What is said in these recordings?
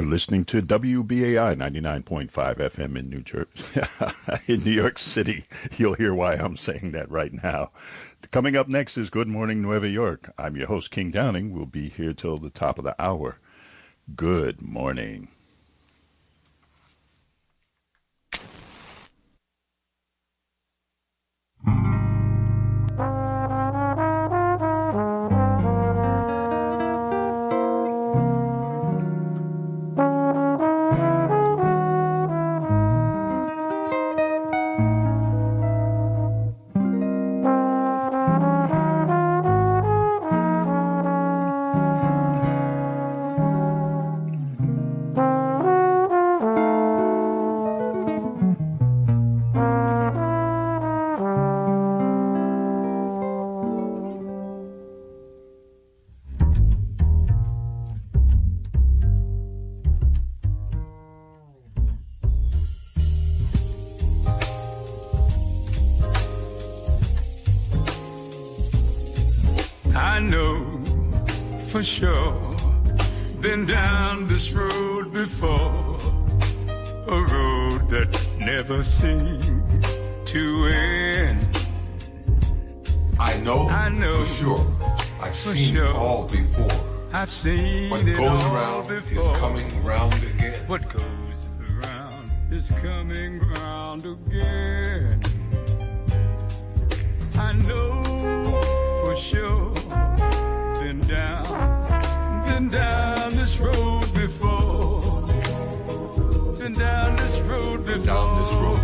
listening to WBAI 99.5 FM in in New York City. You'll hear why I'm saying that right now. Coming up next is Good Morning Nueva York. I'm your host, King Downing. We'll be here till the top of the hour. Good morning. I know for sure, been down this road before, a road that never seemed to end. I know for sure, I've seen it all before. I've seen what it goes all around before. Is coming round again. What goes around is coming round again. I know for sure, been down this road before, been down this road before, down this road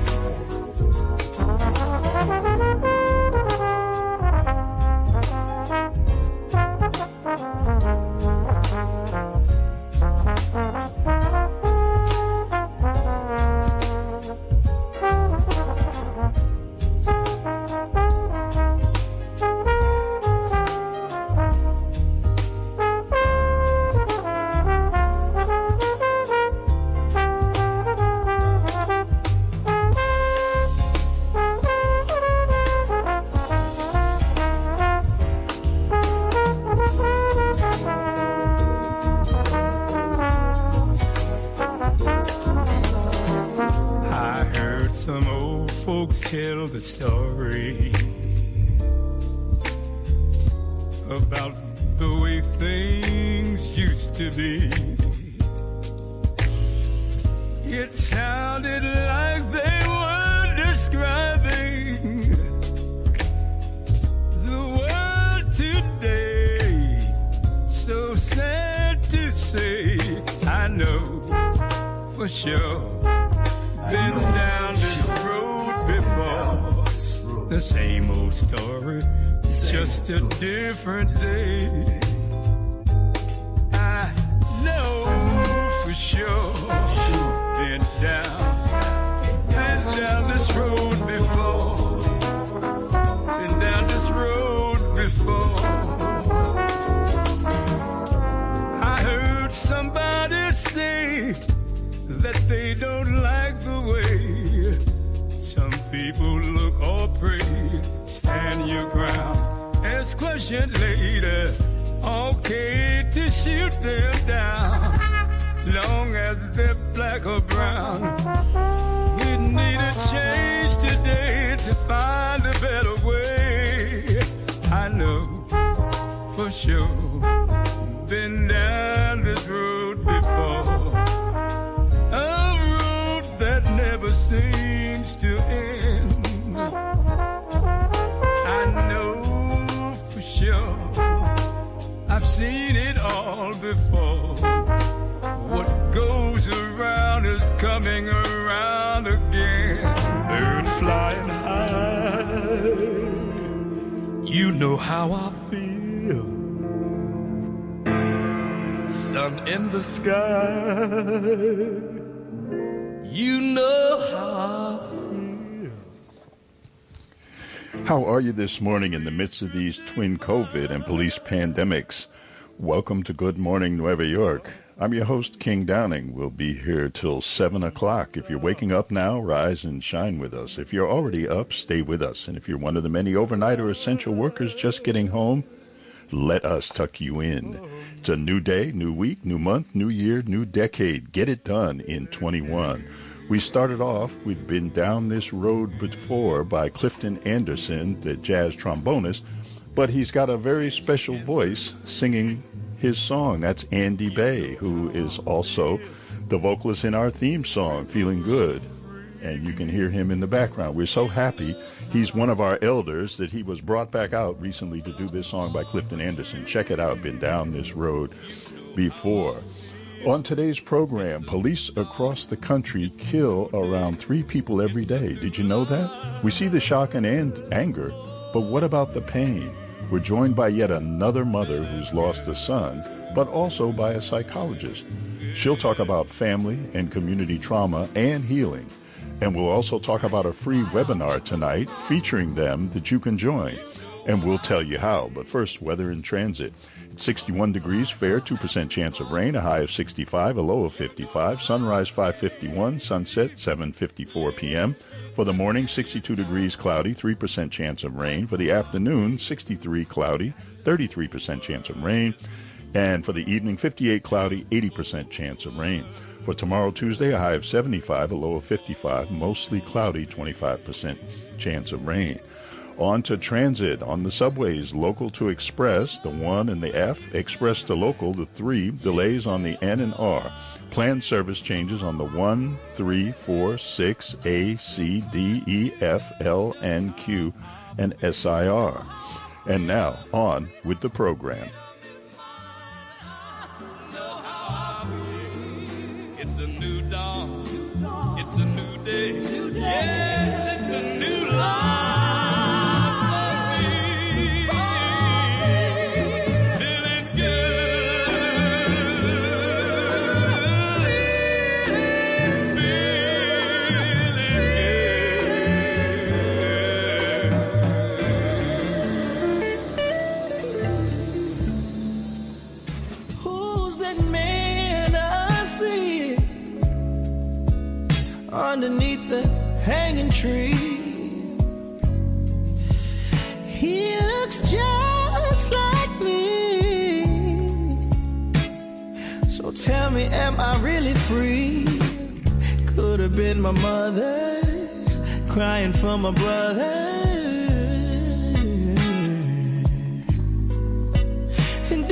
tell the story about the way things used to be. It sounded like they were describing the world today. So sad to say, I know for sure, been down this road before. The same old story, just a different day. I know for sure, been down this road before. Been down this road before. I heard somebody say that they don't like the way some people look or pray. Stand your ground, ask questions later. Okay to shoot them down, long as they're black or brown. We need a change today to find a better way. I know for sure, been down this road before. A road that never seems to end. I know for sure, I've seen it all before. What goes around is coming around again. Bird flying high, you know how I feel. Sun in the sky, you know how I feel. How are you this morning in the midst of these twin COVID and police pandemics? Welcome to Good Morning Nueva York. I'm your host, King Downing. We'll be here till 7 o'clock. If you're waking up now, rise and shine with us. If you're already up, stay with us. And if you're one of the many overnight or essential workers just getting home, Let Us Tuck You In. It's a new day, new week, new month, new year, new decade. Get it done in 21. We started off, we've been down this road before by Clifton Anderson, the jazz trombonist, but he's got a very special voice singing his song. That's Andy Bay, who is also the vocalist in our theme song, Feeling Good. And you can hear him in the background. We're so happy. He's one of our elders that he was brought back out recently to do this song by Clifton Anderson. Check it out. Been down this road before. On today's program, police across the country kill around 3 people every day. Did you know that? We see the shock and anger, but what about the pain? We're joined by yet another mother who's lost a son, but also by a psychologist. She'll talk about family and community trauma and healing. And we'll also talk about a free webinar tonight featuring them that you can join. And we'll tell you how. But first, weather in transit. It's 61 degrees, fair, 2% chance of rain, a high of 65, a low of 55. Sunrise 5:51, sunset 7:54 p.m. For the morning, 62 degrees, cloudy, 3% chance of rain. For the afternoon, 63 cloudy, 33% chance of rain. And for the evening, 58 cloudy, 80% chance of rain. For tomorrow, Tuesday, a high of 75, a low of 55, mostly cloudy, 25% chance of rain. On to transit. On the subways, local to express, the 1 and the F, express to local, the 3, delays on the N and R. Planned service changes on the 1, 3, 4, 6, A, C, D, E, F, L, N, Q, and SIR. And now, on with the program. It's a new dawn. It's a new day. Yes, it's a new life for me. Feeling good. Feeling good. Who's that man I see underneath the hanging tree? He looks just like me. So tell me, am I really free? Could have been my mother crying for my brother. And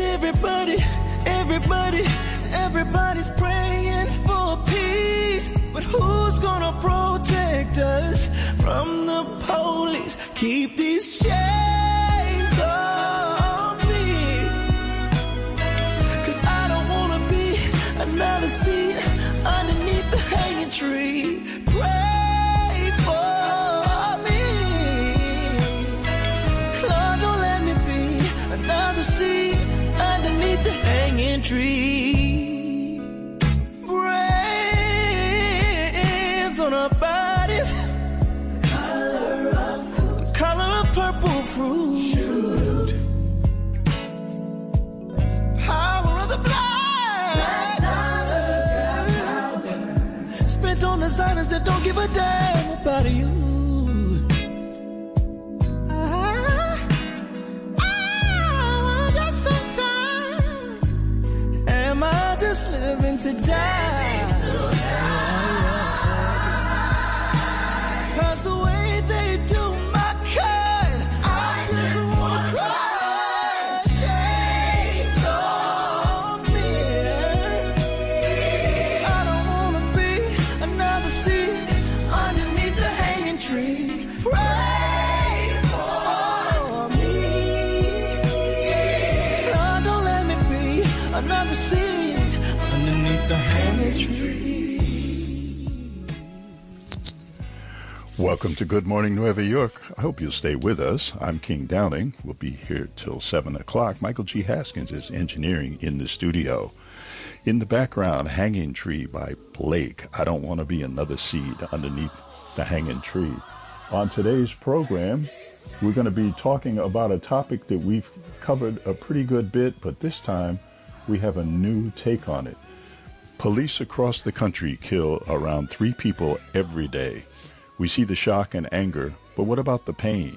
everybody's praying for peace. But who's gonna protect us from the police? Keep these chains off me. 'Cause I don't wanna be another seed underneath the hanging tree. Pray for me. Lord, don't let me be another seed underneath the hanging tree. On our bodies, the color of purple fruit, power of the blood, spent on designers that don't give a damn about you. Just sometimes, am I just living to die? Another seed underneath the hanging tree. Welcome to Good Morning Nueva York. I hope you'll stay with us. I'm King Downing. We'll be here till 7 o'clock. Michael G. Haskins is engineering in the studio. In the background, Hanging Tree by Blake. I don't want to be another seed underneath the hanging tree. On today's program, we're going to be talking about a topic that we've covered a pretty good bit, but this time we have a new take on it. Police across the country kill around 3 people every day. We see the shock and anger, but what about the pain?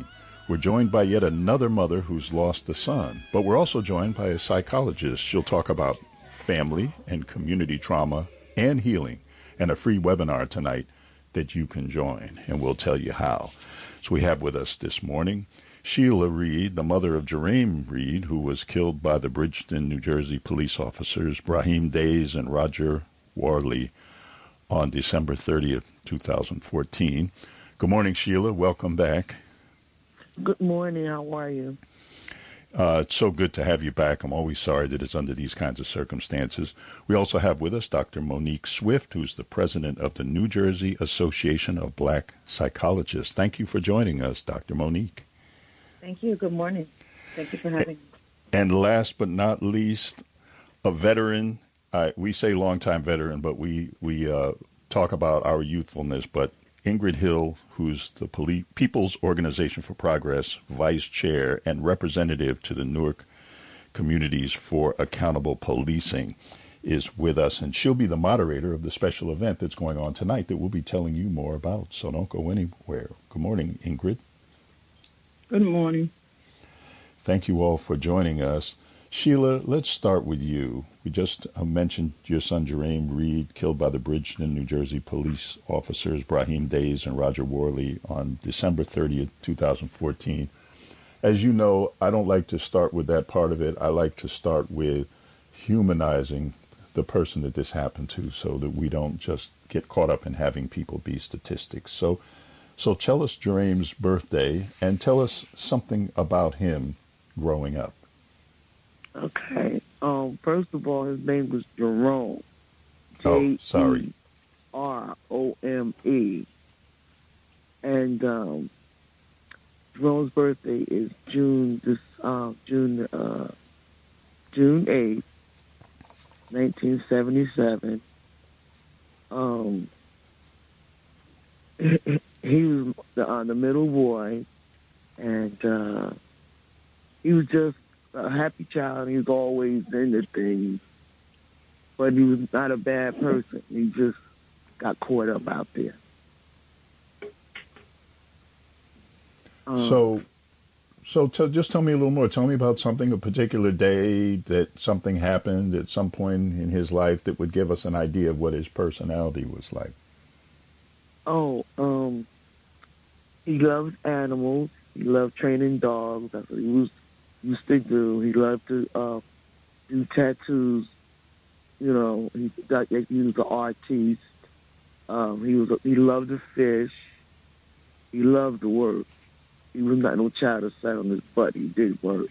We're joined by yet another mother who's lost a son, but we're also joined by a psychologist. She'll talk about family and community trauma and healing, and a free webinar tonight that you can join, and we'll tell you how. So we have with us this morning Sheila Reed, the mother of Jerame Reed, who was killed by the Bridgeton, New Jersey police officers Brahim Days and Roger Worley on December 30th, 2014. Good morning, Sheila. Welcome back. Good morning. How are you? It's so good to have you back. I'm always sorry that it's under these kinds of circumstances. We also have with us Dr. Monique Swift, who's the president of the New Jersey Association of Black Psychologists. Thank you for joining us, Dr. Monique. Thank you. Good morning. Thank you for having me. And last but not least, a veteran. We say longtime veteran, but we talk about our youthfulness. But Ingrid Hill, who's the People's Organization for Progress Vice Chair and Representative to the Newark Communities for Accountable Policing, is with us, and she'll be the moderator of the special event that's going on tonight that we'll be telling you more about, so don't go anywhere. Good morning, Ingrid. Good morning. Thank you all for joining us. Sheila, let's start with you. We just mentioned your son Jerame Reed, killed by the Bridgeton, New Jersey police officers Brahim Days and Roger Worley on December 30th, 2014. As you know, I don't like to start with that part of it. I like to start with humanizing the person that this happened to so that we don't just get caught up in having people be statistics. So tell us Jerame's birthday and tell us something about him growing up. Okay. First of all, his name was Jerome. Oh, sorry. Jerome. And Jerome's birthday is June 8th, 1977. He was the middle boy, and he was just a happy child. He was always into things, but he was not a bad person. He just got caught up out there. Just tell me a little more. Tell me about something, a particular day that something happened at some point in his life that would give us an idea of what his personality was like. He loved animals. He loved training dogs. That's what he used to do. He loved to do tattoos. You know, he was an artiste. He loved to fish. He loved to work. He was not no child that sat on his butt. He did work.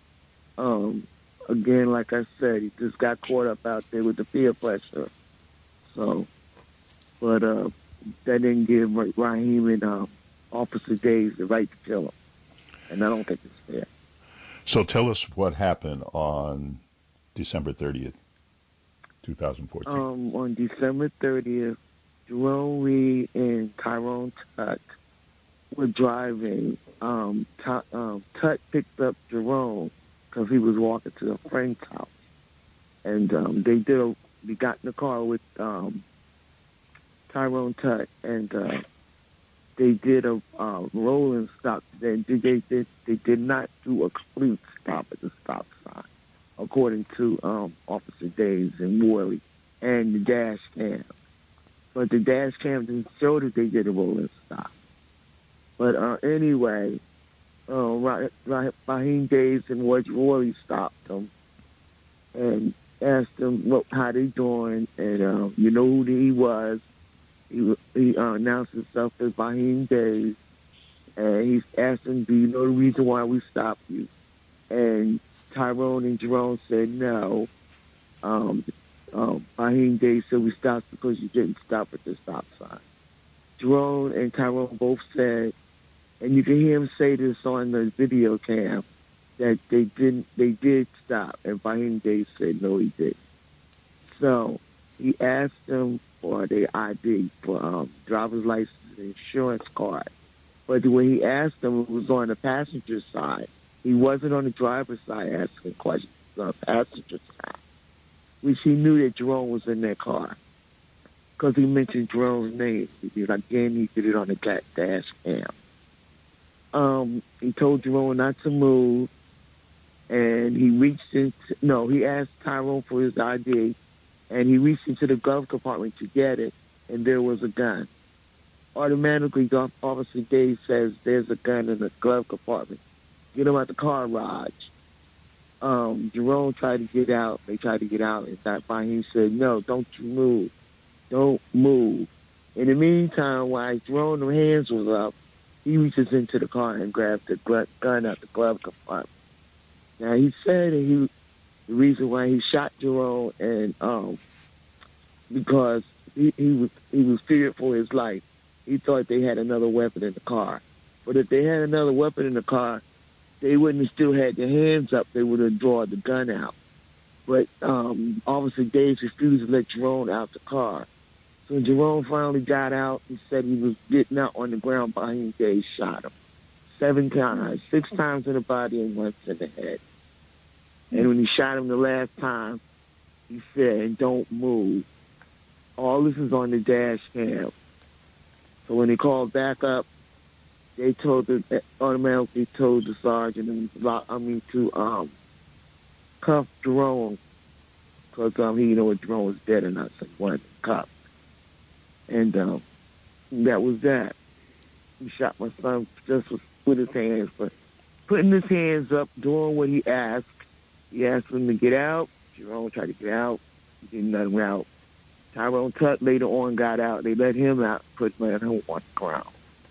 Again, like I said, he just got caught up out there with the peer pressure. So, but that didn't give Raheem and Officer Days the right to kill him. And I don't think it's fair. So tell us what happened on December 30th, 2014. On December 30th, Jerome Reed and Tyrone Tutt were driving. Tutt picked up Jerome because he was walking to a friend's house. And they got in the car with Tyrone Tutt, and they did a rolling stop. They did not do a complete stop at the stop sign, according to Officer Days and Worley and the dash cam. But the dash cam didn't show that they did a rolling stop. But anyway, Brahim Days and Roger Worley stopped them and asked them how they doing, and you know who he was. He announced himself as Brahim Days, and he asked him, "Do you know the reason why we stopped you?" And Tyrone and Jerome said no. Brahim Days said, "We stopped because you didn't stop at the stop sign." Jerome and Tyrone both said, and you can hear him say this on the video cam, that they did stop, and Brahim Days said no, he didn't. So he asked them for their ID, for driver's license and insurance card. But when he asked them, it was on the passenger side. He wasn't on the driver's side asking questions. It was on the passenger side, which he knew that Jerome was in that car because he mentioned Jerome's name. Again, he did it on the dash cam. he told Jerome not to move, and he asked Tyrone for his ID, and he reached into the glove compartment to get it, and there was a gun. Automatically, Officer Dave says there's a gun in the glove compartment. Get him out the car, Raj. Jerome tried to get out. They tried to get out, and that by he said, "No, don't you move. Don't move." In the meantime, while Jerome's hands was up, he reaches into the car and grabs the gun out the glove compartment. Now, he said that the reason why he shot Jerome and because he was feared for his life. He thought they had another weapon in the car. But if they had another weapon in the car, they wouldn't have still had their hands up. They would have drawn the gun out. But Officer Davis refused to let Jerome out the car. So when Jerome finally got out, he said he was getting out on the ground behind Dave, shot him 7 times, 6 times in the body and once in the head. And when he shot him the last time, he said, "Don't move." All this is on the dash cam. So when they called back up, they automatically told the sergeant to cuff Jerome because he didn't know if Jerome was dead or not, so he wanted to cuff. And that was that. He shot my son just with his hands, but putting his hands up, doing what he asked. He asked him to get out. Jerome tried to get out. He didn't let him out. Tyrone Tutt later on got out. They let him out, put him on the ground.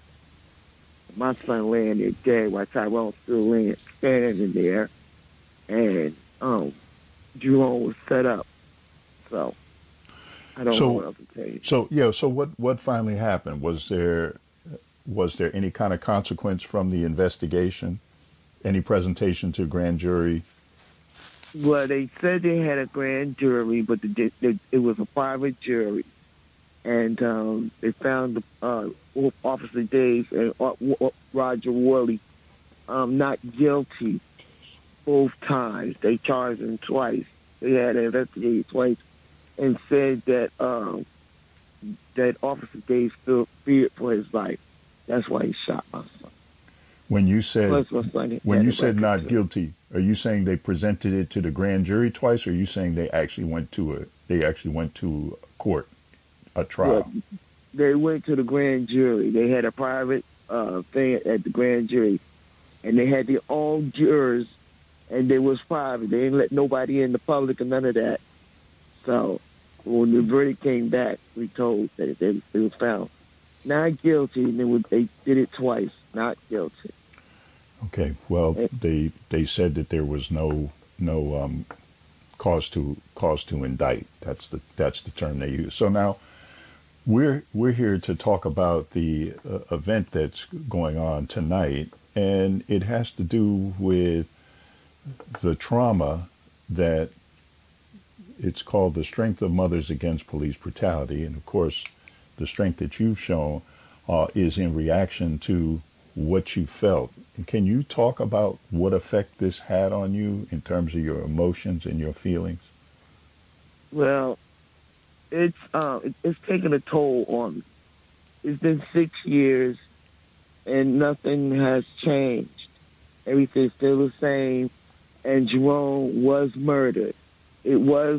My son laying there dead while Tyrone still standing there. And Jerome was set up. So I don't know what else to tell you. So what finally happened? Was there any kind of consequence from the investigation? Any presentation to a grand jury? Well, they said they had a grand jury, but it was a private jury. And they found Officer Dave and Roger Worley not guilty both times. They charged them twice. They had investigated twice and said that that Officer Dave still feared for his life. That's why he shot my son. When you said not guilty, are you saying they presented it to the grand jury twice, or are you saying they actually went to court, a trial? Well, they went to the grand jury. They had a private thing at the grand jury, and they had their own jurors, and they was private. They didn't let nobody in the public or none of that. So when the verdict came back, we told that they was found not guilty, and they did it twice, not guilty. Okay. Well, they said that there was no cause to indict. That's the term they use. So now we're here to talk about the event that's going on tonight, and it has to do with the trauma that it's called the Strength of Mothers Against Police Brutality, and of course, the strength that you've shown is in reaction to what you felt. And can you talk about what effect this had on you in terms of your emotions and your feelings? Well, it's taken a toll on me. It's been 6 years, and nothing has changed. Everything's still the same. And Jerome was murdered. It was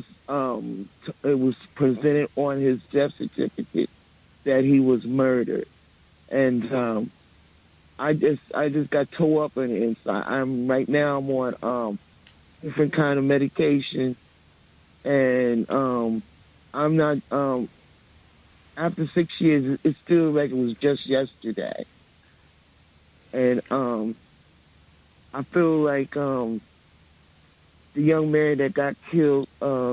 presented on his death certificate that he was murdered, and I just got tore up on the inside. I'm on different kind of medication, and I'm not. After 6 years, it's still like it was just yesterday, and I feel like the young man that got killed,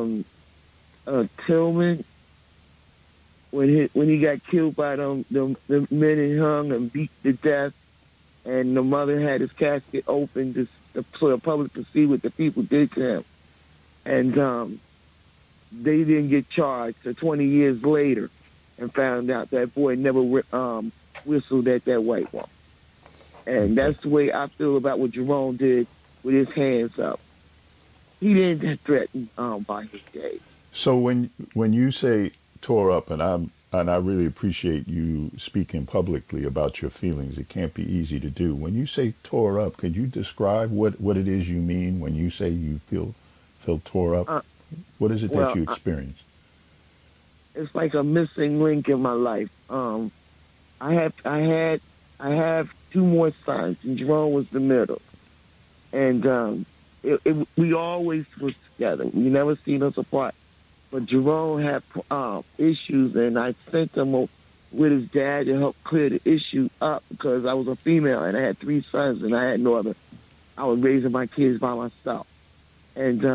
Tillman. When he got killed by the men and hung and beat to death, and the mother had his casket open for the public to see what the people did to him, and they didn't get charged. So 20 years later, and found out that boy never whistled at that white woman, and that's the way I feel about what Jerome did with his hands up. He didn't threaten by his day. So when you say tore up, and and I really appreciate you speaking publicly about your feelings. It can't be easy to do. When you say tore up, could you describe what it is you mean when you say you feel tore up? What is it that you experience? It's like a missing link in my life. I have two more sons, and Jerome was the middle. And we always was together. We never seen us apart. But Jerome had issues, and I sent him with his dad to help clear the issue up because I was a female, and I had three sons, and I had no other. I was raising my kids by myself. And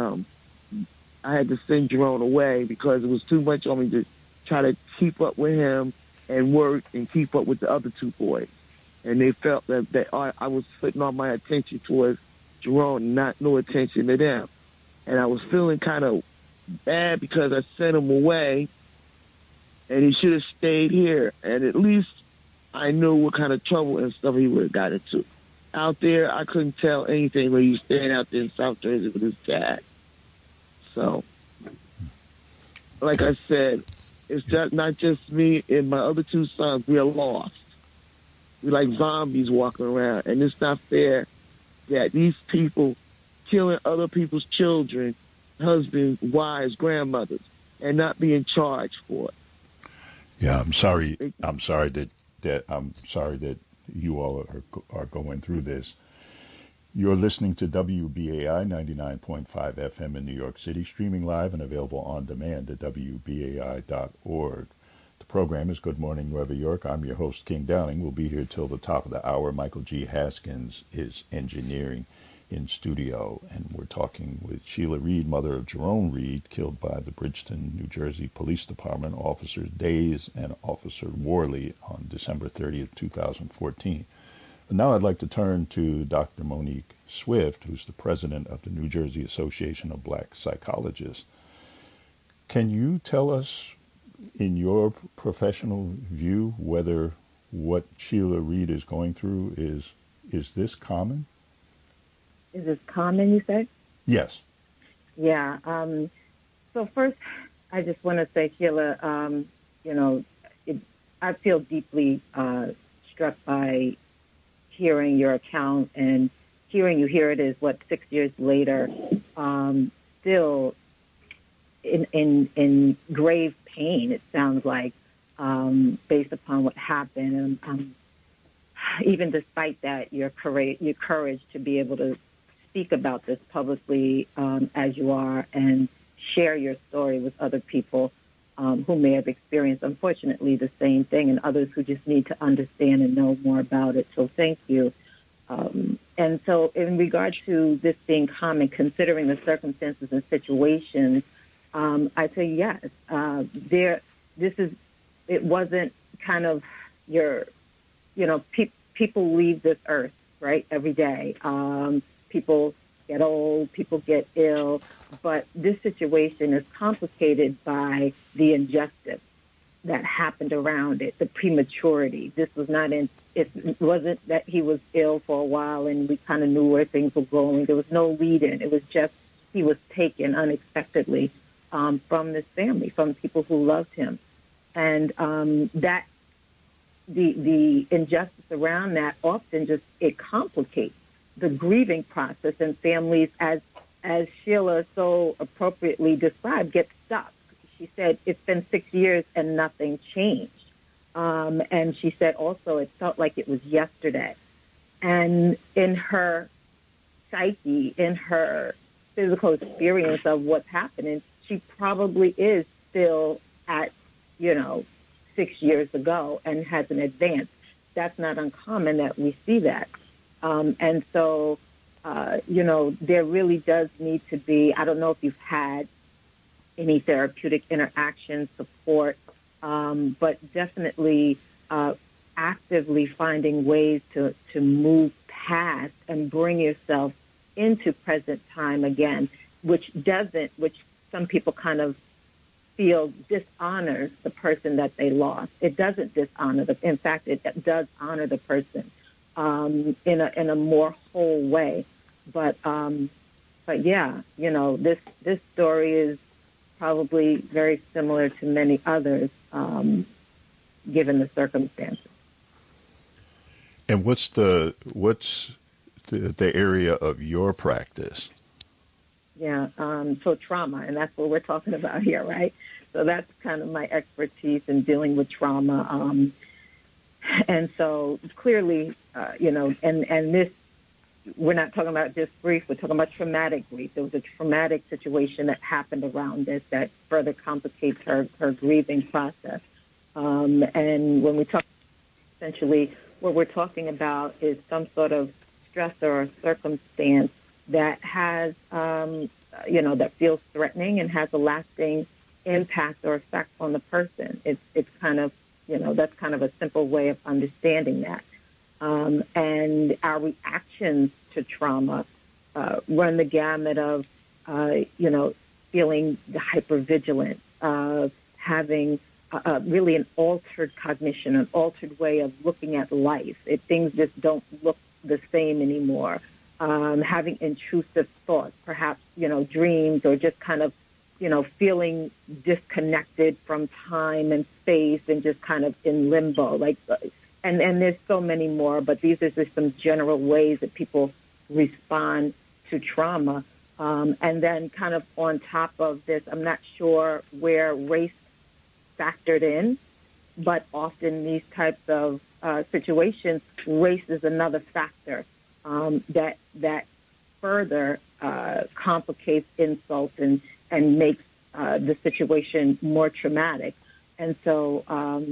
I had to send Jerome away because it was too much on me to try to keep up with him and work and keep up with the other two boys. And they felt that I was putting all my attention towards Jerome, not no attention to them. And I was feeling kind of bad because I sent him away, and he should have stayed here. And at least I knew what kind of trouble and stuff he would have got into. Out there, I couldn't tell anything when he was staying out there in South Jersey with his dad. So, like I said, it's just not just me and my other two sons. We are lost. We're like zombies walking around, and it's not fair that these people killing other people's children, husbands, wives, grandmothers, and not being charged for it. Yeah, I'm sorry. I'm sorry that you all are going through this. You're listening to WBAI 99.5 FM in New York City, streaming live and available on demand at WBAI.org. The program is Good Morning Nueva York. I'm your host, King Downing. We'll be here till the top of the hour. Michael G. Haskins is engineering in studio, and we're talking with Sheila Reed, mother of Jerome Reed, killed by the Bridgeton, New Jersey Police Department, Officers Days and Officer Worley on December 30th, 2014. And now I'd like to turn to Dr. Monique Swift, who's the president of the New Jersey Association of Black Psychologists. Can you tell us, in your professional view, whether what Sheila Reed is going through is this common? Is this common, you say? Yes. Yeah. So first, I just want to say, Sheila, I feel deeply struck by hearing your account and hearing you hear it is 6 years later, still in grave pain, it sounds like, based upon what happened. And even despite that, your courage to be able to speak about this publicly as you are and share your story with other people who may have experienced, unfortunately, the same thing, and others who just need to understand and know more about it. So thank you. And so in regard to this being common, considering the circumstances and situations, I say yes. It wasn't kind of people leave this earth, right, every day. People get old, people get ill, but this situation is complicated by the injustice that happened around it, the prematurity. This was not it wasn't that he was ill for a while and we kind of knew where things were going. There was no lead-in. It was just he was taken unexpectedly from this family, from people who loved him. And that the injustice around that often just, it complicates the grieving process, and families, as Sheila so appropriately described, get stuck. She said it's been 6 years and nothing changed. And she said also it felt like it was yesterday. And in her psyche, in her physical experience of what's happening, she probably is still at, 6 years ago and hasn't advanced. That's not uncommon that we see that. And so, there really does need to be, I don't know if you've had any therapeutic interaction support, but definitely actively finding ways to move past and bring yourself into present time again, which some people kind of feel dishonors the person that they lost. It doesn't dishonor in fact, it does honor the person in a more whole way. But yeah, this story is probably very similar to many others. given the circumstances. And what's the area of your practice? Yeah, so trauma, and that's what we're talking about here, right? So that's kind of my expertise in dealing with trauma. And so clearly, and this, we're not talking about just grief, we're talking about traumatic grief. There was a traumatic situation that happened around this that further complicates her grieving process. And when we talk, essentially, what we're talking about is some sort of stressor or circumstance that has, that feels threatening and has a lasting impact or effect on the person. It's kind of, that's kind of a simple way of understanding that. And our reactions to trauma run the gamut of, feeling the hypervigilance, of having really an altered cognition, an altered way of looking at life. Things just don't look the same anymore. Having intrusive thoughts, perhaps, dreams, or just kind of, feeling disconnected from time and space and just kind of in limbo. And there's so many more, but these are just some general ways that people respond to trauma. And then kind of on top of this, I'm not sure where race factored in, but often these types of situations, race is another factor that further complicates insults and makes the situation more traumatic. And so,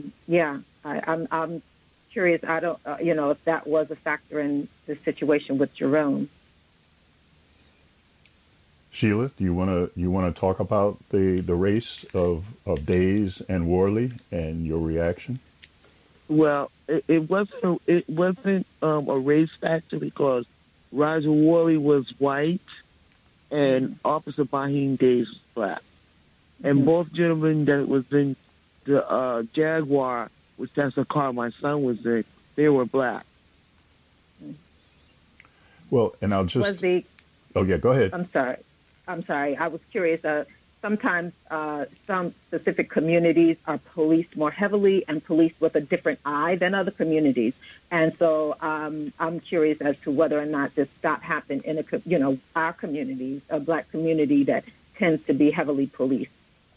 I'm curious. I don't, if that was a factor in the situation with Jerome. Sheila, do you want to talk about the race of Days and Worley and your reaction? Well, it wasn't a race factor because Roger Worley was white and Officer Bahim Days was black, and both gentlemen that was in the Jaguar, which that's the car my son was in, they were black. Well, and I'll just... Oh, yeah, go ahead. I'm sorry. I was curious. Sometimes some specific communities are policed more heavily and policed with a different eye than other communities. And so I'm curious as to whether or not this happened in our community, a black community that tends to be heavily policed.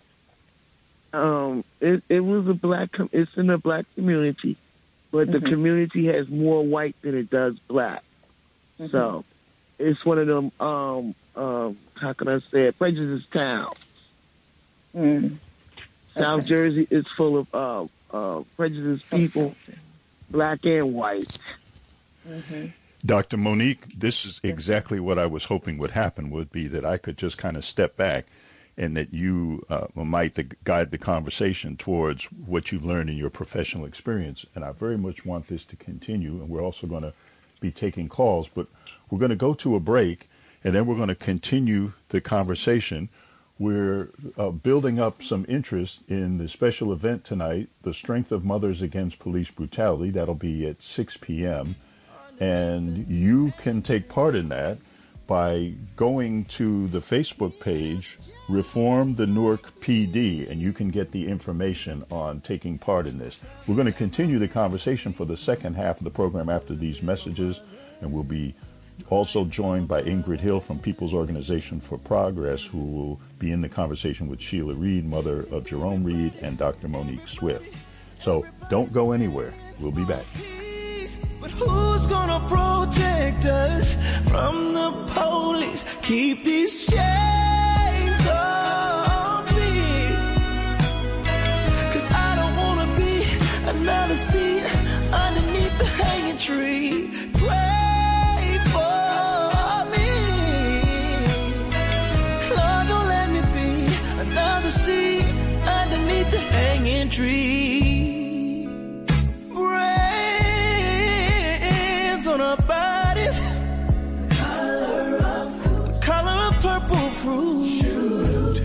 It was it's in a black community, but the community has more white than it does black. Mm-hmm. So it's one of them, how can I say it, prejudice towns. Mm. South Jersey is full of prejudiced people, black and white. Mm-hmm. Dr. Monique, this is exactly what I was hoping would happen, would be that I could just kind of step back and that you might guide the conversation towards what you've learned in your professional experience. And I very much want this to continue, and we're also going to be taking calls, but we're going to go to a break, and then we're going to continue the conversation. We're building up some interest in the special event tonight, The Strength of Mothers Against Police Brutality. That'll be at 6 p.m. And you can take part in that by going to the Facebook page, Reform the Newark PD, and you can get the information on taking part in this. We're going to continue the conversation for the second half of the program after these messages, and we'll be also joined by Ingrid Hill from People's Organization for Progress, who will be in the conversation with Sheila Reed, mother of Jerome Reed, and Dr. Monique Swift. So don't go anywhere. We'll be back. But who's gonna protect us from the police? Keep these chains off me, 'cause I don't wanna be another seat underneath the hanging tree. Pray for me, Lord, don't let me be another seat underneath the hanging tree. On our bodies, the color of purple fruit,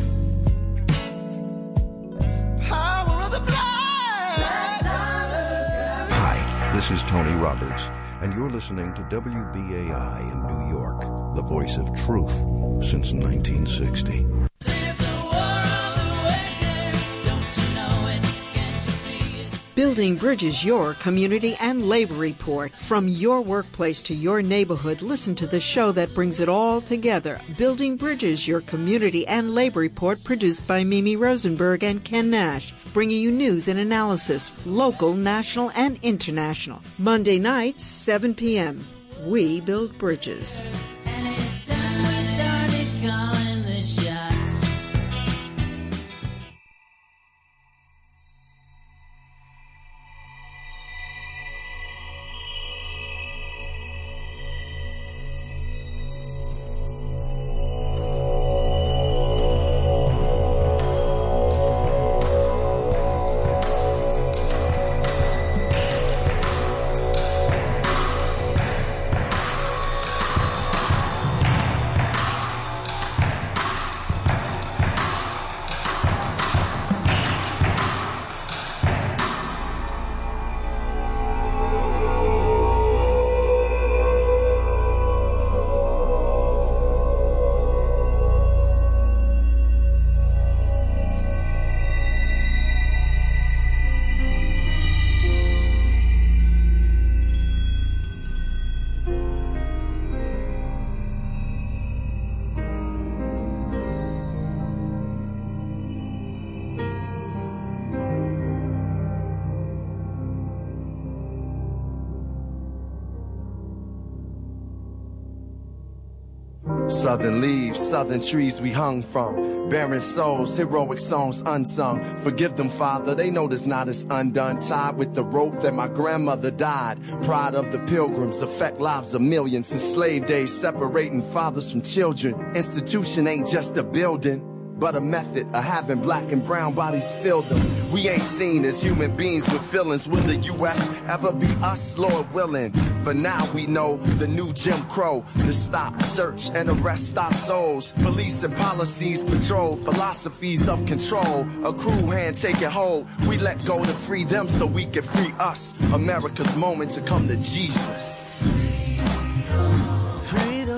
power of the blind. Hi, this is Tony Roberts, and you're listening to WBAI in New York, the voice of truth since 1960. Bill Building Bridges, your community and labor report. From your workplace to your neighborhood, listen to the show that brings it all together. Building Bridges, your community and labor report, produced by Mimi Rosenberg and Ken Nash, bringing you news and analysis, local, national, and international. Monday nights, 7 p.m. We build bridges. And it's time we started calling the shots. Southern leaves, southern trees we hung from. Barren souls, heroic songs unsung. Forgive them, Father, they know this knot is undone. Tied with the rope that my grandmother died. Pride of the pilgrims, affect lives of millions. In slave days, separating fathers from children. Institution ain't just a building, but a method of having black and brown bodies fill them. We ain't seen as human beings with feelings. Will the U.S. ever be us, Lord willing? For now we know the new Jim Crow. The stop, search, and arrest our souls. Police and policies patrol philosophies of control. A crew hand taking hold. We let go to free them so we can free us. America's moment to come to Jesus. Freedom.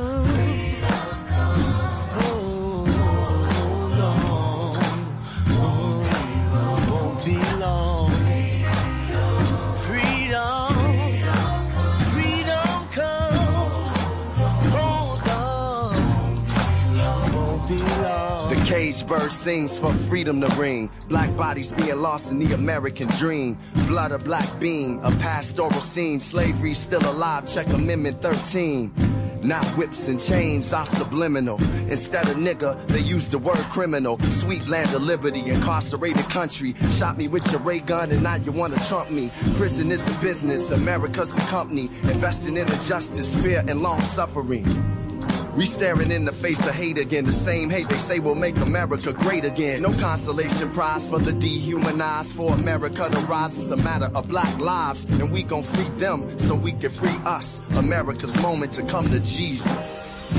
Caged bird sings for freedom to ring. Black bodies being lost in the American dream. Blood a black bean, a pastoral scene. Slavery still alive, check Amendment 13. Now whips and chains are subliminal. Instead of nigga, they use the word criminal. Sweet land of liberty, incarcerated country. Shot me with your ray gun and now you wanna trump me. Prison is a business, America's the company. Investing in injustice, fear, and long suffering. We staring in the face of hate again. The same hate they say will make America great again. No consolation prize for the dehumanized. For America to rise is a matter of black lives. And we gon' free them so we can free us. America's moment to come to Jesus.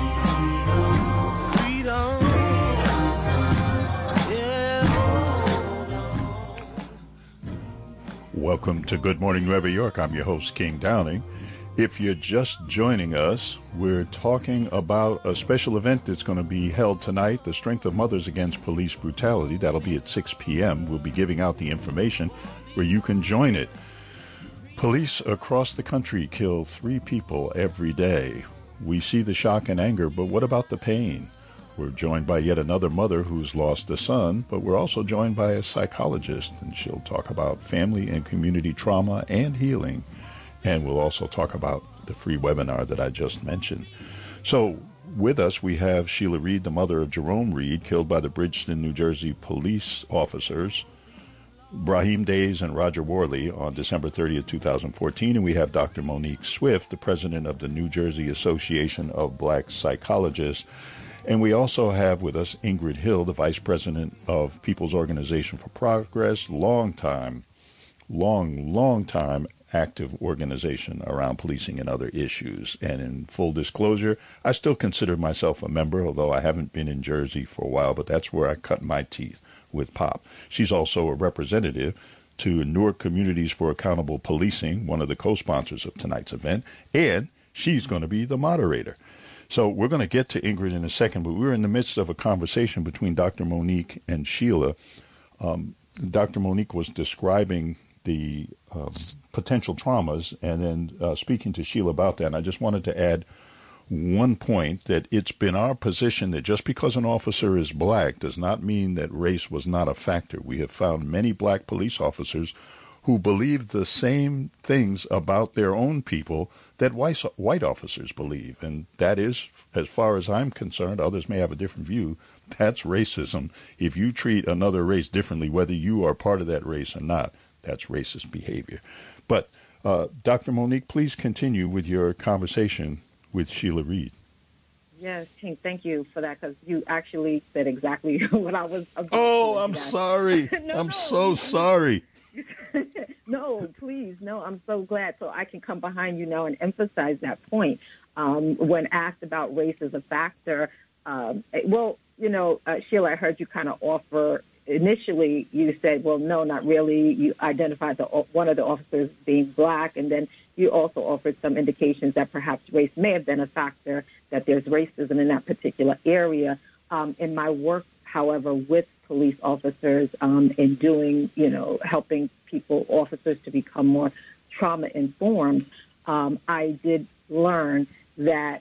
Freedom. Welcome to Good Morning Nueva York. I'm your host, King Downing. If you're just joining us, we're talking about a special event that's going to be held tonight, the Strength of Mothers Against Police Brutality. That'll be at 6 p.m. We'll be giving out the information where you can join it. Police across the country kill 3 people every day. We see the shock and anger, but what about the pain? We're joined by yet another mother who's lost a son, but we're also joined by a psychologist, and she'll talk about family and community trauma and healing. And we'll also talk about the free webinar that I just mentioned. So with us, we have Sheila Reed, the mother of Jerome Reed, killed by the Bridgeton, New Jersey police officers, Brahim Days and Roger Worley on December 30th, 2014. And we have Dr. Monique Swift, the president of the New Jersey Association of Black Psychologists. And we also have with us Ingrid Hill, the vice president of People's Organization for Progress, long time active organization around policing and other issues. And in full disclosure, I still consider myself a member, although I haven't been in Jersey for a while, but that's where I cut my teeth with POP. She's also a representative to Newark Communities for Accountable Policing, one of the co-sponsors of tonight's event, and she's going to be the moderator. So we're going to get to Ingrid in a second, but we're in the midst of a conversation between Dr. Monique and Sheila. Dr. Monique was describing the potential traumas, and then speaking to Sheila about that. And I just wanted to add one point, that it's been our position that just because an officer is black does not mean that race was not a factor. We have found many black police officers who believe the same things about their own people that white officers believe. And that is, as far as I'm concerned, others may have a different view, that's racism. If you treat another race differently, whether you are part of that race or not, that's racist behavior. But Dr. Monique, please continue with your conversation with Sheila Reed. Yes, King, thank you for that, because you actually said exactly what I was about to Oh, I'm sorry. I'm so sorry. No, please, no, I'm so glad. So I can come behind you now and emphasize that point. When asked about race as a factor, Sheila, I heard you kind of offer, initially you said, well, no, not really. You identified one of the officers being black, and then you also offered some indications that perhaps race may have been a factor, that there's racism in that particular area. In my work, however, with police officers in doing, helping officers to become more trauma-informed, I did learn that,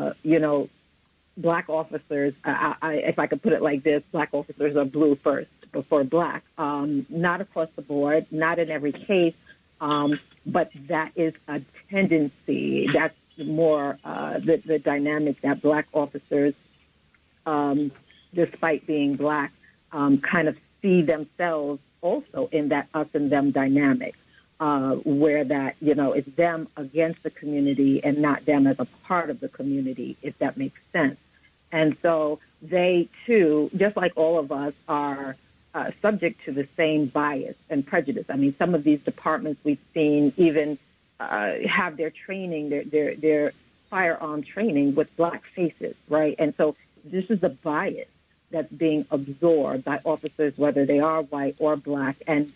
black officers, if I could put it like this, black officers are blue first before black. Not across the board, not in every case, but that is a tendency. That's more the dynamic that black officers, despite being black, kind of see themselves also in that us and them dynamic, where that, it's them against the community and not them as a part of the community, if that makes sense. And so they, too, just like all of us, are subject to the same bias and prejudice. I mean, some of these departments we've seen even have their training, their firearm training with black faces, right? And so this is a bias that's being absorbed by officers, whether they are white or black. And,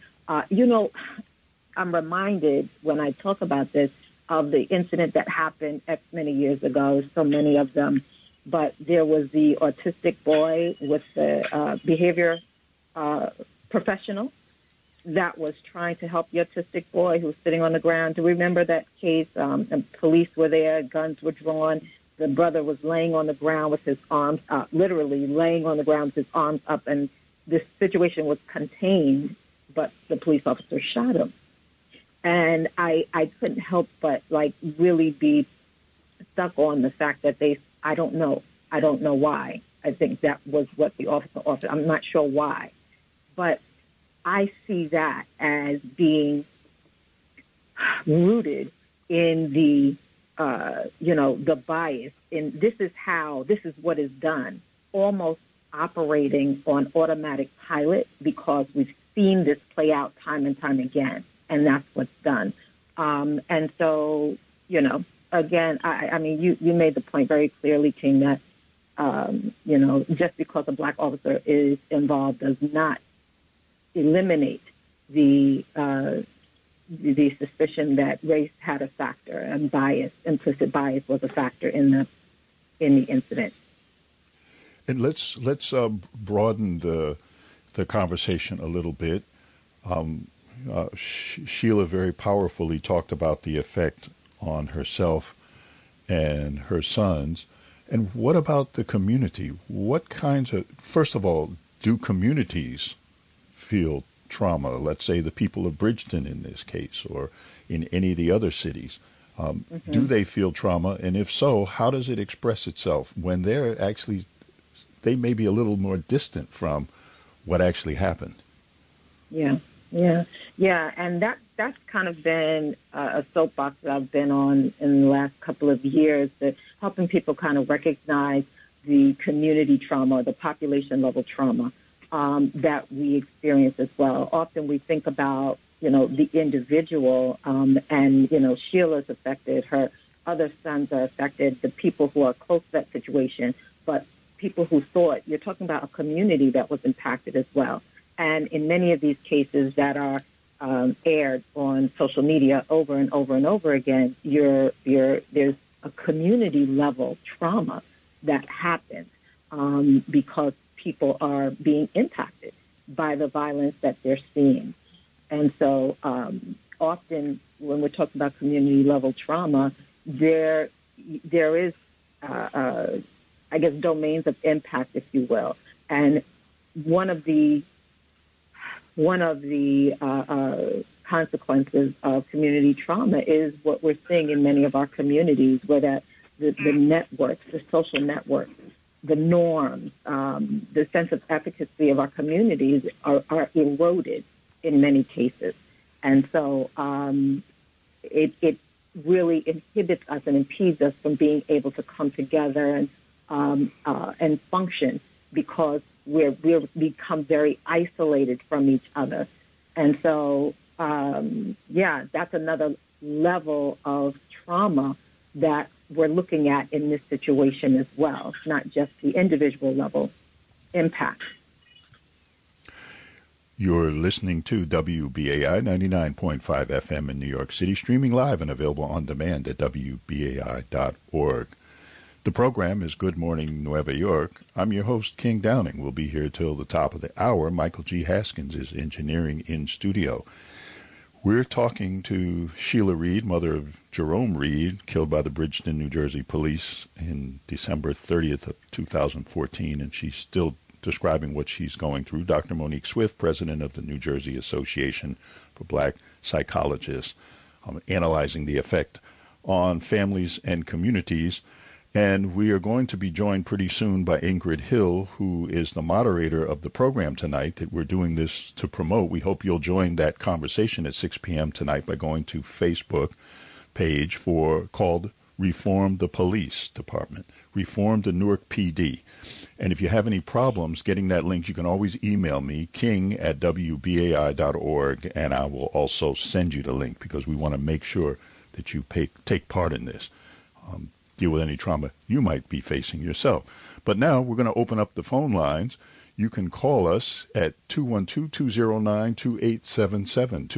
I'm reminded when I talk about this of the incident that happened X many years ago, so many of them, but there was the autistic boy with the behavior professional that was trying to help the autistic boy who was sitting on the ground. Do you remember that case? And police were there, guns were drawn. The brother was laying on the ground with his arms, literally laying on the ground with his arms up, and this situation was contained, but the police officer shot him. And I couldn't help but, really be stuck on the fact that I don't know why. I think that was what the officer offered. I'm not sure why. But I see that as being rooted in the bias. And this is what is done, almost operating on automatic pilot, because we've seen this play out time and time again, and that's what's done. And so, again, I mean, you made the point very clearly, King, that, just because a black officer is involved does not eliminate the suspicion that race had a factor, and implicit bias was a factor in the incident. And let's broaden the conversation a little bit. Sheila very powerfully talked about the effect on herself and her sons. And what about the community? First of all, do communities feel trauma? Let's say the people of Bridgeton in this case, or in any of the other cities. Do they feel trauma? And if so, how does it express itself when they may be a little more distant from what actually happened? Yeah. And that's kind of been a soapbox that I've been on in the last couple of years, that helping people kind of recognize the community trauma, the population level trauma that we experience as well. Often we think about, the individual, and, Sheila's affected, her other sons are affected, the people who are close to that situation, but people who thought, you're talking about a community that was impacted as well. And in many of these cases that are aired on social media over and over and over again, there's a community level trauma that happens because people are being impacted by the violence that they're seeing. And so often when we're talking about community-level trauma, there is, I guess, domains of impact, if you will. And one of the consequences of community trauma is what we're seeing in many of our communities, where that the networks, the social networks, the norms, the sense of efficacy of our communities are eroded in many cases. And so it really inhibits us and impedes us from being able to come together and function, because we're become very isolated from each other. And so, that's another level of trauma that we're looking at in this situation as well, not just the individual level impact. You're listening to WBAI 99.5 FM in New York City, streaming live and available on demand at WBAI.org. The program is Good Morning Nueva York. I'm your host, King Downing. We'll be here till the top of the hour. Michael G. Haskins is engineering in studio. We're talking to Sheila Reed, mother of Jerome Reed, killed by the Bridgeton, New Jersey police in December 30th of 2014, and she's still describing what she's going through. Dr. Monique Swift, president of the New Jersey Association for Black Psychologists, analyzing the effect on families and communities. And we are going to be joined pretty soon by Ingrid Hill, who is the moderator of the program tonight that we're doing this to promote. We hope you'll join that conversation at 6 p.m. tonight by going to Facebook page called Reform the Police Department, Reform the Newark PD. And if you have any problems getting that link, you can always email me, king@wbai.org, and I will also send you the link, because we want to make sure that you take part in this. Deal with any trauma you might be facing yourself. But now we're going to open up the phone lines. You can call us at 212-209-2877,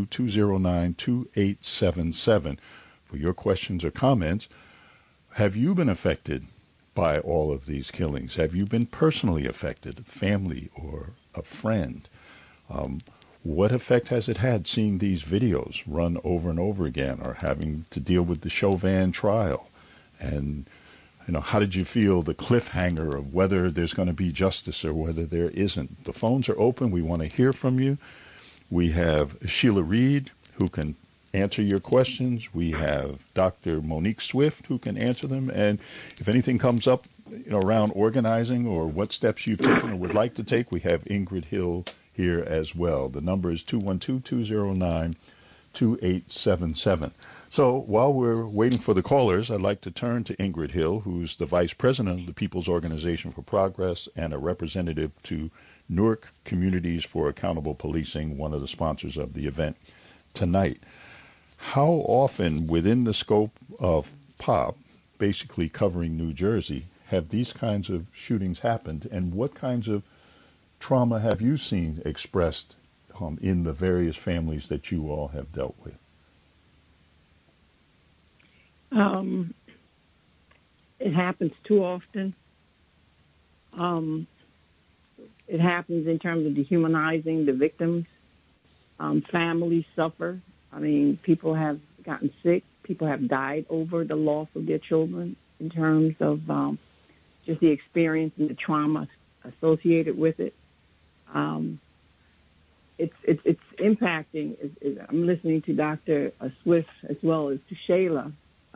212-209-2877 for your questions or comments. Have you been affected by all of these killings? Have you been personally affected, family or a friend? What effect has it had seeing these videos run over and over again, or having to deal with the Chauvin trial? And, how did you feel the cliffhanger of whether there's going to be justice or whether there isn't? The phones are open. We want to hear from you. We have Sheila Reed, who can answer your questions. We have Dr. Monique Swift, who can answer them. And if anything comes up around organizing or what steps you've taken or would like to take, we have Ingrid Hill here as well. The number is 212-209-2877. So while we're waiting for the callers, I'd like to turn to Ingrid Hill, who's the vice president of the People's Organization for Progress and a representative to Newark Communities for Accountable Policing, one of the sponsors of the event tonight. How often within the scope of POP, basically covering New Jersey, have these kinds of shootings happened, and what kinds of trauma have you seen expressed in the various families that you all have dealt with? It happens too often. It happens in terms of dehumanizing the victims. Families suffer. I mean, people have gotten sick. People have died over the loss of their children in terms of just the experience and the trauma associated with it. It's impacting. I'm listening to Dr. Swift as well as to Shayla.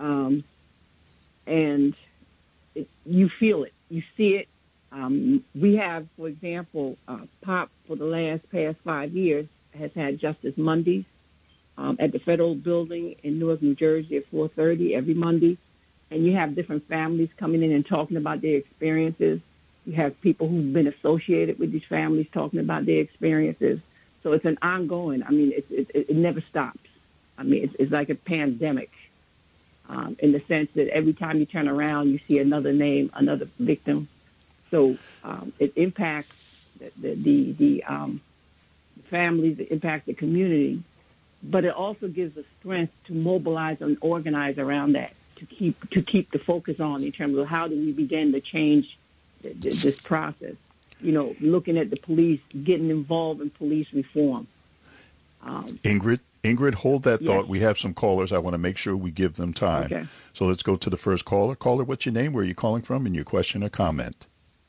And you feel it, you see it. We have, for example, POP for the past 5 years has had Justice Mondays at the Federal Building in Newark, New Jersey at 4:30 every Monday. And you have different families coming in and talking about their experiences. You have people who've been associated with these families talking about their experiences. So it's an ongoing, it never stops. It's like a pandemic. In the sense that every time you turn around, you see another name, another victim. So it impacts the families, it impacts the community, but it also gives us strength to mobilize and organize around that, to keep the focus on in terms of how do we begin to change this process. Looking at the police, getting involved in police reform. Ingrid, hold that Yes. thought. We have some callers. I want to make sure we give them time. Okay. So let's go to the first caller. Caller, what's your name? Where are you calling from? And your question or comment?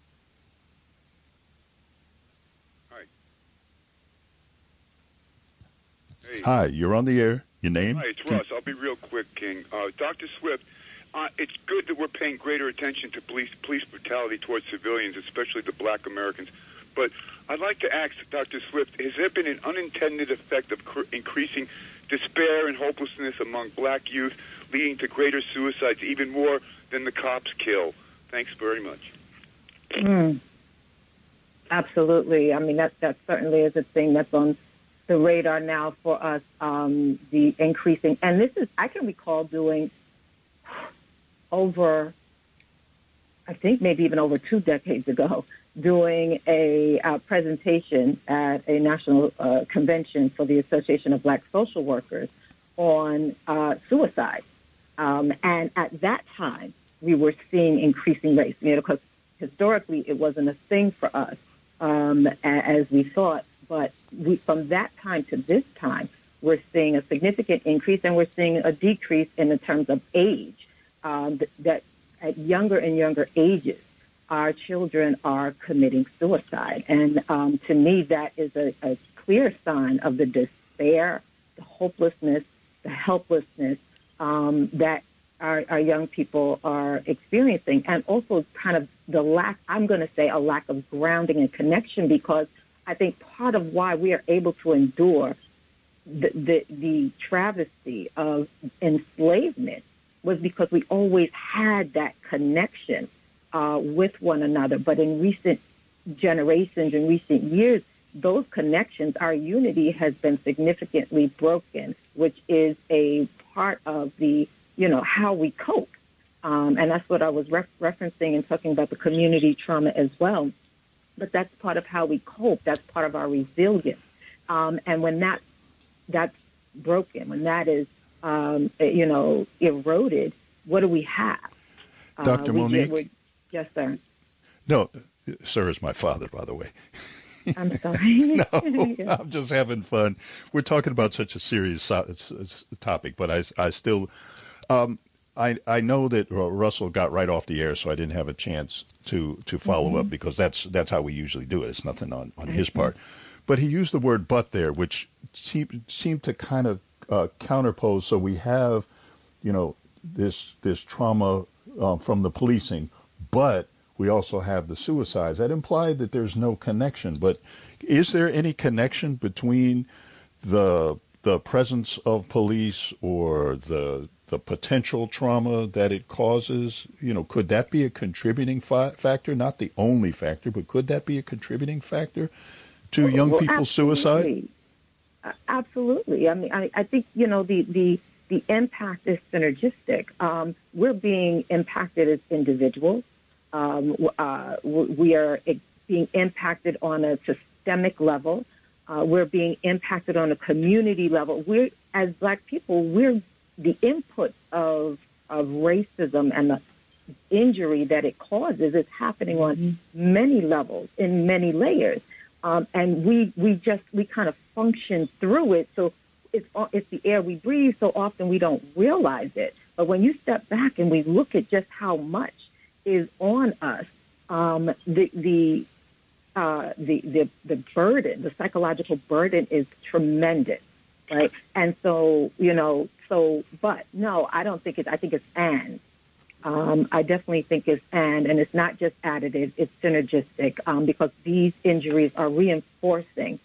Hi. Hey. Hi, you're on the air. Your name? Hi, it's Russ. I'll be real quick, King. Dr. Swift, it's good that we're paying greater attention to police brutality towards civilians, especially the black Americans. But I'd like to ask Dr. Swift, has there been an unintended effect of increasing despair and hopelessness among black youth, leading to greater suicides, even more than the cops kill? Thanks very much. Absolutely. I mean, that certainly is a thing that's on the radar now for us, the increasing. And this is, I can recall doing over, I think maybe even over 2 decades ago, doing a presentation at a national convention for the Association of Black Social Workers on suicide. And at that time, we were seeing increasing rates, because historically it wasn't a thing for us as we thought. But from that time to this time, we're seeing a significant increase, and we're seeing a decrease in the terms of age, that at younger and younger ages, our children are committing suicide. And to me, that is a clear sign of the despair, the hopelessness, the helplessness that our young people are experiencing, and also kind of the lack, I'm going to say a lack of grounding and connection, because I think part of why we are able to endure the travesty of enslavement was because we always had that connection with one another. But in recent generations, in recent years, those connections, our unity has been significantly broken, which is a part of the, how we cope. And that's what I was referencing and talking about the community trauma as well. But that's part of how we cope. That's part of our resilience. And when that's broken, when that is, eroded, what do we have? Dr. Monique? Yes, sir. No, sir is my father, by the way. I'm sorry. No, I'm just having fun. We're talking about such a serious topic, but I still, I know that Russell got right off the air, so I didn't have a chance to follow up, because that's how we usually do it. It's nothing on his part. But he used the word "but" there, which seemed to kind of counterpose. So we have, this trauma from the policing, but we also have the suicides. That implied that there's no connection. But is there any connection between the presence of police or the potential trauma that it causes? Could that be a contributing factor? Not the only factor, but could that be a contributing factor to young people's suicide? Absolutely. I mean, I think, the impact is synergistic. We're being impacted as individuals. We are being impacted on a systemic level. We're being impacted on a community level. We're, as Black people, we're the input of racism and the injury that it causes is happening on many levels, in many layers. And we kind of function through it. So it's the air we breathe. So often we don't realize it. But when you step back and we look at just how much is on us, the burden, the psychological burden is tremendous, right? And so, but no, I don't think I think it's and. I definitely think it's and it's not just additive, it's synergistic, because these injuries are reinforcing,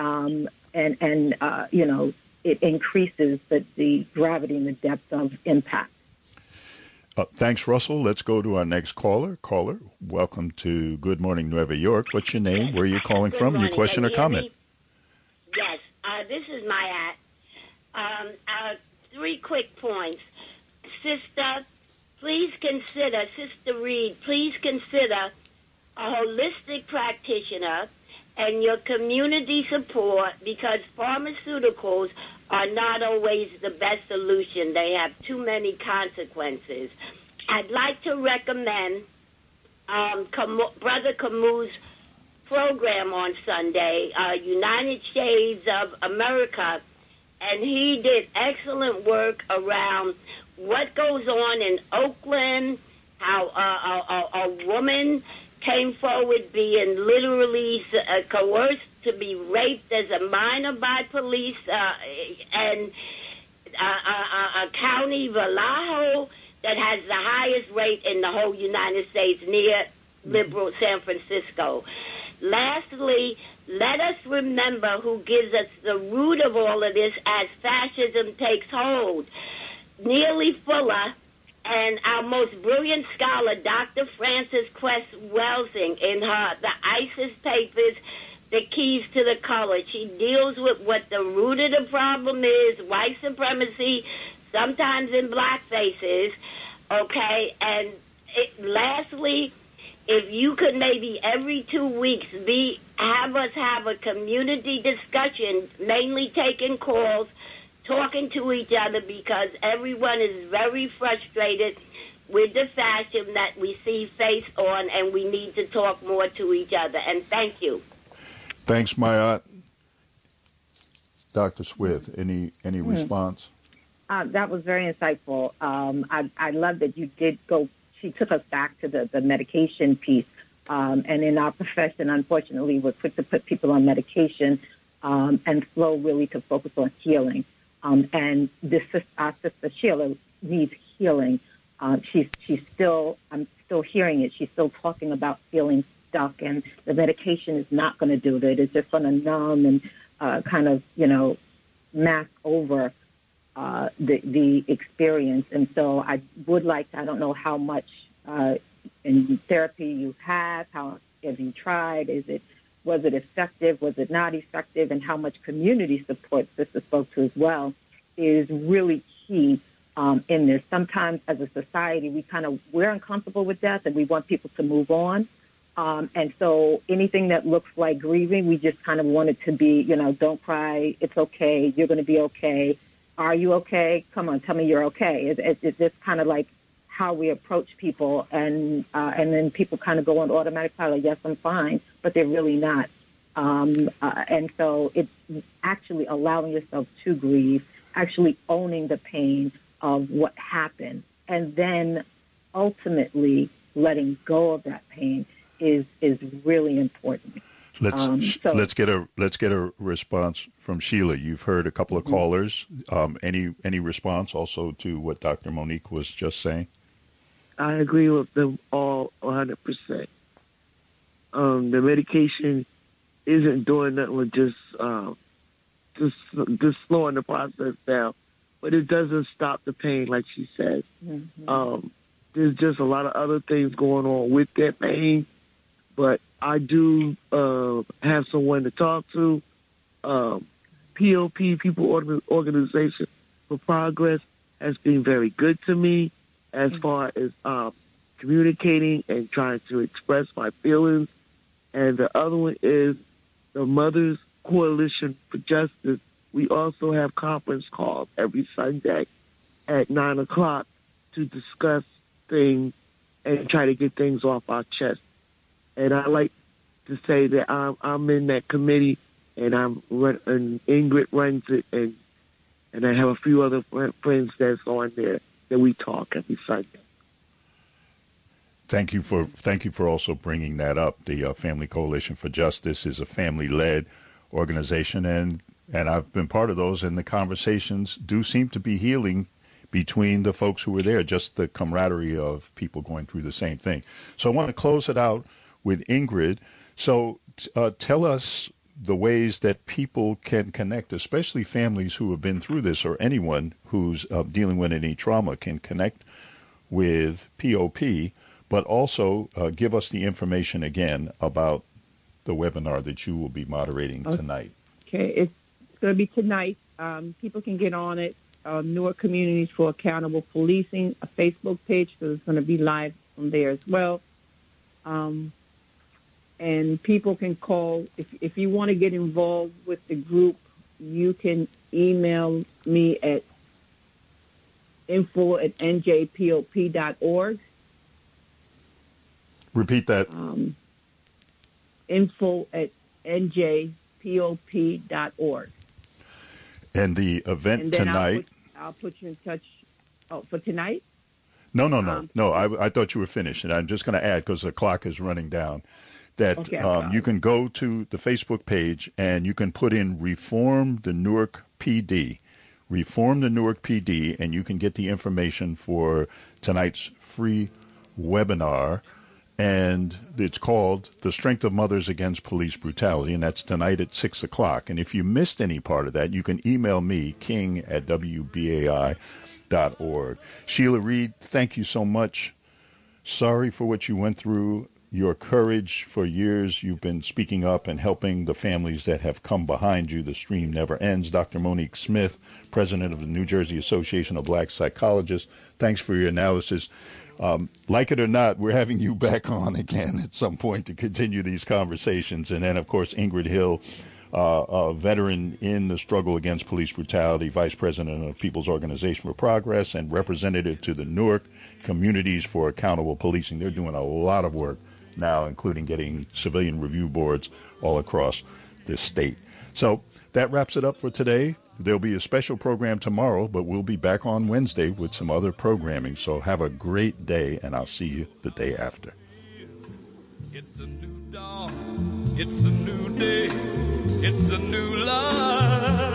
it increases the gravity and the depth of impact. Thanks, Russell. Let's go to our next caller. Caller, welcome to Good Morning Nueva York. What's your name? Where are you calling from? Your question or comment? Yes, this is Mayat. 3 quick points. Sister Reed, please consider a holistic practitioner and your community support, because pharmaceuticals are not always the best solution. They have too many consequences. I'd like to recommend Brother Camus' program on Sunday, United Shades of America, and he did excellent work around what goes on in Oakland, how a woman came forward being literally coerced to be raped as a minor by police, and a county, Vallejo, that has the highest rate in the whole United States, near liberal San Francisco. Lastly, let us remember who gives us the root of all of this as fascism takes hold. Neely Fuller and our most brilliant scholar, Dr. Frances Quest Welsing, in her The ISIS Papers, The Keys to the Color. She deals with what the root of the problem is, white supremacy, sometimes in black faces, okay? And lastly, if you could maybe every 2 weeks have us have a community discussion, mainly taking calls, talking to each other, because everyone is very frustrated with the fashion that we see face on, and we need to talk more to each other. And thank you. Thanks, Mayat. Dr. Swift, any response? That was very insightful. I love that you did go. She took us back to the medication piece. And in our profession, unfortunately, we're quick to put people on medication and slow really to focus on healing. And our sister Sheila needs healing. I'm still hearing it. She's still talking about feeling stuck, and the medication is not going to do that. It's just going to numb and kind of, mask over the experience. And so I would like to, I don't know how much in therapy you have, how have you tried? Was it effective? Was it not effective? And how much community support Sister spoke to as well is really key in this. Sometimes as a society, we're uncomfortable with death and we want people to move on. And so anything that looks like grieving, we just kind of want it to be, don't cry. It's okay. You're going to be okay. Are you okay? Come on, tell me you're okay. It's just kind of like how we approach people, and then people kind of go on automatic pilot. Yes, I'm fine, but they're really not. And so it's actually allowing yourself to grieve, actually owning the pain of what happened, and then ultimately letting go of that pain is really important. Let's get a response from Sheila. You've heard a couple of callers. Any response also to what Dr. Monique was just saying? I agree with them all 100%. The medication isn't doing nothing with just slowing the process down, but it doesn't stop the pain, like she said. Mm-hmm. There's just a lot of other things going on with that pain, but I do have someone to talk to. POP, People Organization for Progress, has been very good to me as far as communicating and trying to express my feelings. And the other one is the Mothers Coalition for Justice. We also have conference calls every Sunday at 9 o'clock to discuss things and try to get things off our chest. And I like to say that I'm in that committee, and Ingrid runs it, and I have a few other friends that's on there that we talk every Sunday. Thank you for also bringing that up. The Family Coalition for Justice is a family-led organization, and I've been part of those, and the conversations do seem to be healing between the folks who were there, just the camaraderie of people going through the same thing. So I want to close it out with Ingrid. So tell us the ways that people can connect, especially families who have been through this, or anyone who's dealing with any trauma can connect with POP, but also give us the information again about the webinar that you will be moderating tonight. Okay, it's going to be tonight. People can get on it. Newark Communities for Accountable Policing, a Facebook page, so it's going to be live from there as well. And people can call. If you want to get involved with the group, you can email me at info@njpop.org. Repeat that. info@njpop.org. And the event tonight. I'll put you in touch. Oh, for tonight? No. I thought you were finished, and I'm just going to add, because the clock is running down, that you can go to the Facebook page and you can put in Reform the Newark PD. Reform the Newark PD, and you can get the information for tonight's free webinar. And it's called The Strength of Mothers Against Police Brutality, and that's tonight at 6 o'clock. And if you missed any part of that, you can email me, king@wbai.org. Sheila Reed, thank you so much. Sorry for what you went through. Your courage for years. You've been speaking up and helping the families that have come behind you. The stream never ends. Dr. Monique Smith, president of the New Jersey Association of Black Psychologists, thanks for your analysis. Like it or not, we're having you back on again at some point to continue these conversations. And then, of course, Ingrid Hill, a veteran in the struggle against police brutality, vice president of People's Organization for Progress, and representative to the Newark Communities for Accountable Policing. They're doing a lot of work now, including getting civilian review boards all across this state. So that wraps it up for today. There'll be a special program tomorrow, but we'll be back on Wednesday with some other programming. So have a great day, and I'll see you the day after. It's a new dawn. It's a new day. It's a new life.